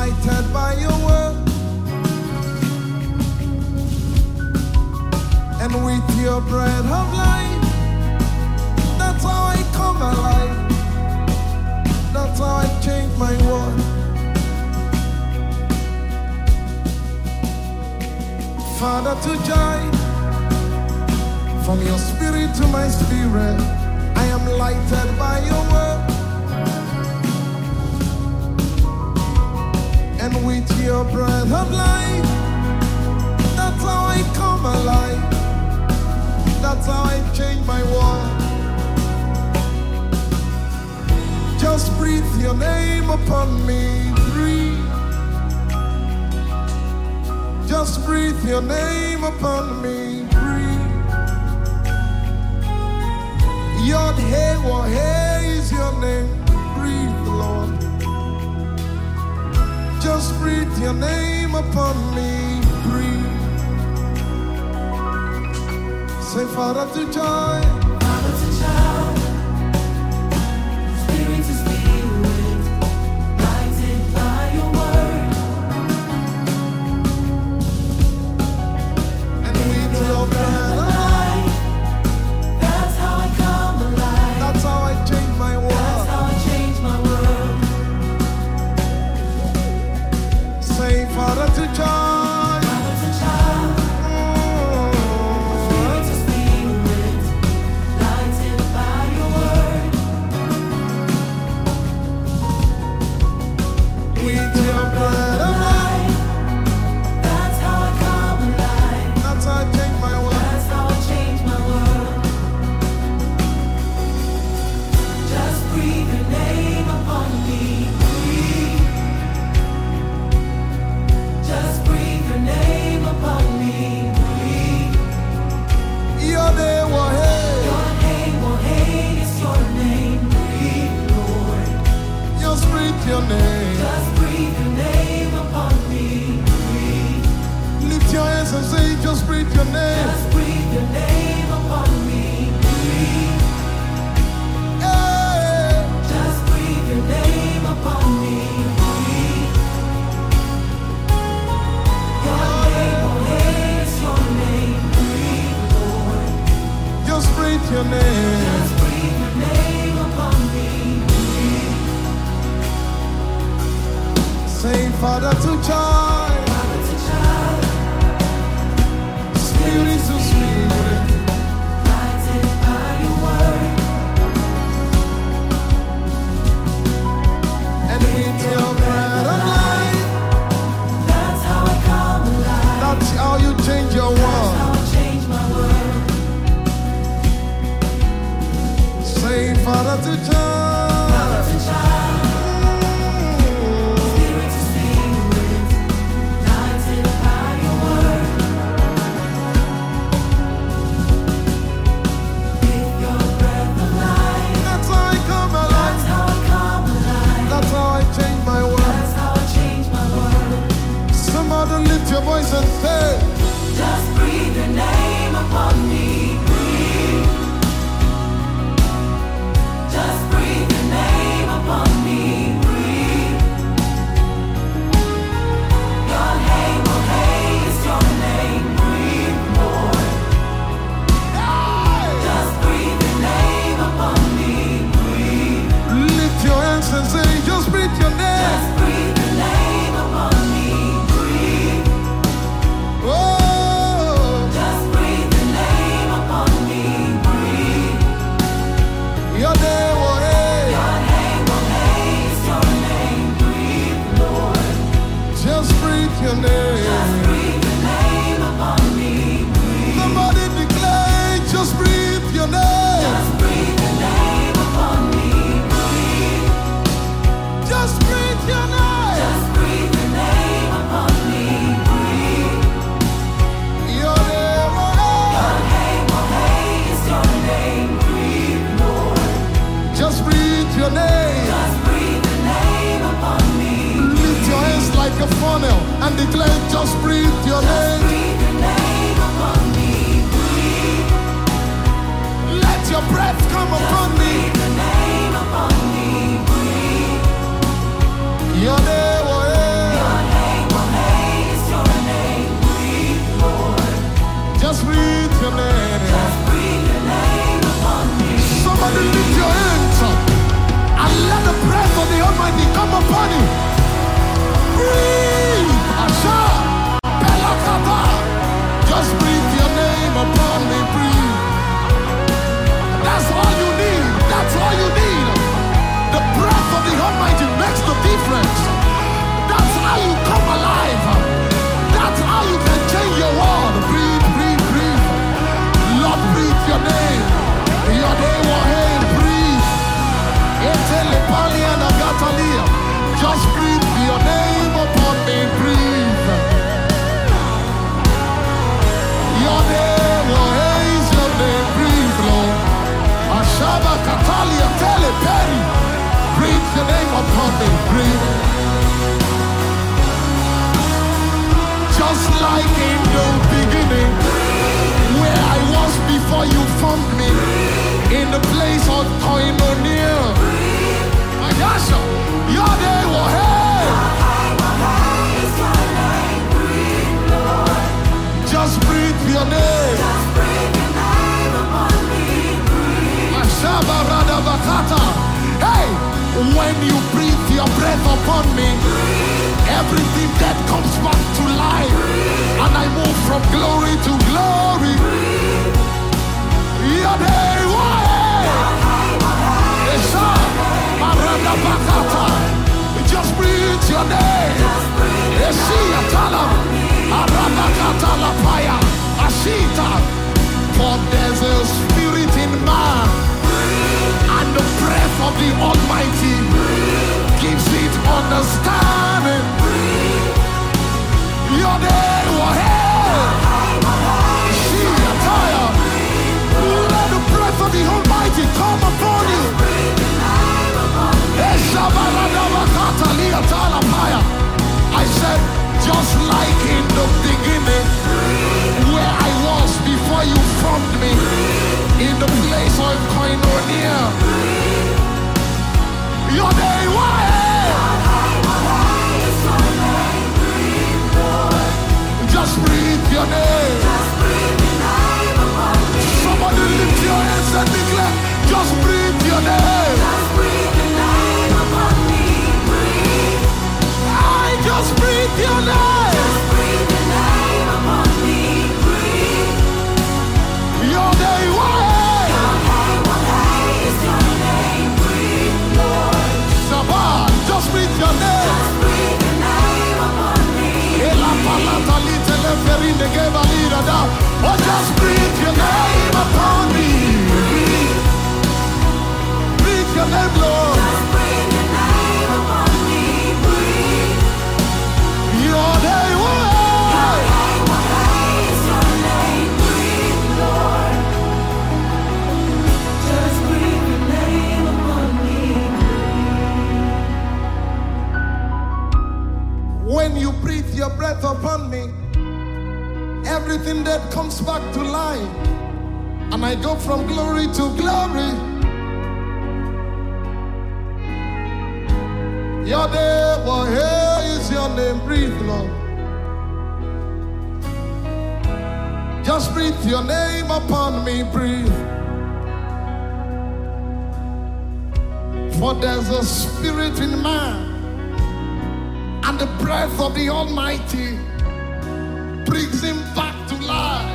lighted by your word, and with your breath of life, that's how I come alive. That's how I change my world. Father to joy, from your spirit to my spirit, I am lighted by your word, and with your breath of life, that's how I come alive. That's how I change my world. Just breathe your name upon me, breathe. Just breathe your name upon me, breathe. Yod Hey Wah Hey is your name, breathe, Lord. Just breathe your name upon me, breathe. Say Father to joy, Father to child, Spirit to spirit, lighted by your word, and with your breath of life, that's how I come alive. that's how I change my That's world. how I change my world. Say Father to joy, Father to child, Spirit to spirit, lighted by your word, with your breath of life, that's how I come alive. that's how I change my world. That's how I change my world. Just breathe your name upon me, breathe. Just breathe your name upon me, breathe. Yod Hey Wah Hey, Your name, oh hey, is your name, breathe, Lord. just breathe your name. Just breathe your name upon me, breathe. Lift your hands and say, just breathe your name. Just breathe your name upon me, breathe. Hey, Just breathe your name upon me, breathe. Your name, oh hey, is your name, breathe, Lord. just breathe your name. Just breathe your name upon me, breathe. Say Father to joy, Father to child, Spirit to spirit, lighted by your word, and with your breath of life, that's how I come alive. that's how you change your That's world. how I change my world. Say Father to Father joy, to child, Spirit to spirit, lighted by your word. With your breath of life, that's how I come alive. that's how I come alive. That's how I change my world. That's how I change my world. Somebody lift your voice and say, Just breathe your name upon me, breathe. Just breathe your name upon me, breathe. Your name, oh hey, is your name, breathe, Lord. Just breathe your name upon me, breathe. lift your hands and say, just breathe your name. Just breathe your name upon me, breathe. Oh, Just breathe your name upon me, breathe. your name, oh hey, Your name, oh hey, is your name, breathe, Lord. just breathe your Just name. breathe your name upon me, breathe. Somebody declare, just breathe your name. Just breathe your name upon me, breathe. Just breathe your name. Just breathe your name upon me, breathe. Your name, oh Your name, oh hey, is your name, breathe, Lord. hey, just breathe your name. Just breathe your name upon me, Lift your hands like a funnel and declare, just breathe your just name. breathe your name upon me, breathe. Let your breath come upon me. Breathe your name upon me, breathe. Your name, oh hey, upon you. Breathe. Asha. Pelakata. Just breathe your name upon me. Breathe. That's all you need. That's all you need. The breath of the Almighty makes the difference. That's how you come alive. That's how you can change your world. Breathe, breathe, breathe. Lord, breathe your name. Your name will hail. Breathe. Just breathe your name upon me. Breathe. Your name will hail. Your name. Breathe, Lord. Ashaba Katalia Tele Peri. Breathe your name upon me. Breathe. Just like in the beginning, where I was before you formed me, in the place of koinonia. Ayasha, your day will hail. Just breathe your name. Ashaba Radabakata. Hey, when you breathe your breath upon me, everything that comes back to life, and I move from glory to glory. Your day will just breathe your name. For there's a spirit in man, and the breath of the Almighty gives it understanding. Your day will hail. Let the breath of the Almighty come upon you. I said, just like in the beginning, where I was before you formed me, in the place of koinonia. Your day will hail. Just breathe your name. Somebody lift your hands and declare, just breathe your name. Just breathe your name. Just breathe your name upon me. Breathe. Your day will hail. Your name. Breathe, Lord. Shabbat. Just breathe your name. Just breathe your name upon me. Oh, just breathe your name upon me. Breathe. Breathe your name, Lord. Just breathe your name upon me. Breathe. Your day will hail. Your name, breathe, Lord. Just breathe your name upon me. When you breathe your breath upon me, everything that comes back to life, and I go from glory to glory. Your day will hail is your name. Breathe, Lord. Just breathe your name upon me. Breathe. For there's a spirit in man, and the breath of the Almighty brings him back to life.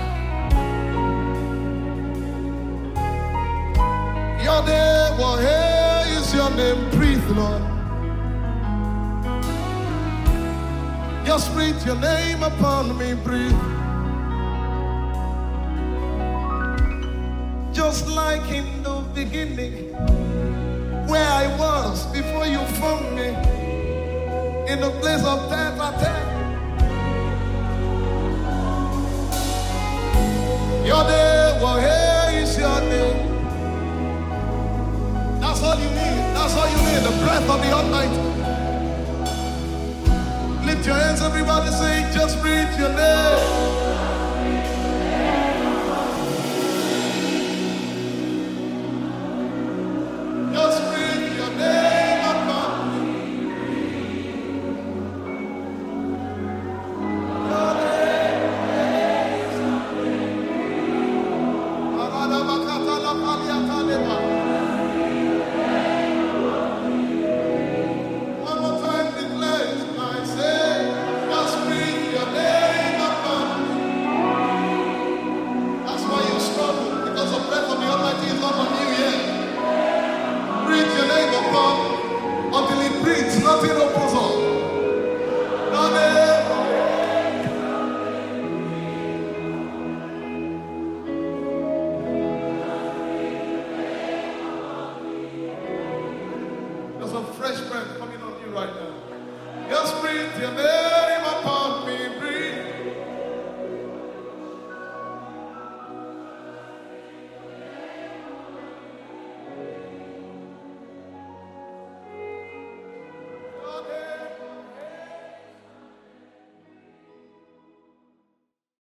Your day will hail is your name. Breathe, Lord. Just breathe your name upon me, breathe. Just like in the beginning, where I was before you formed me, in the place of tête-à-tête. Your day will hail is your name. That's all you need. That's all you need. The breath of the Almighty. Lift your hands, everybody, say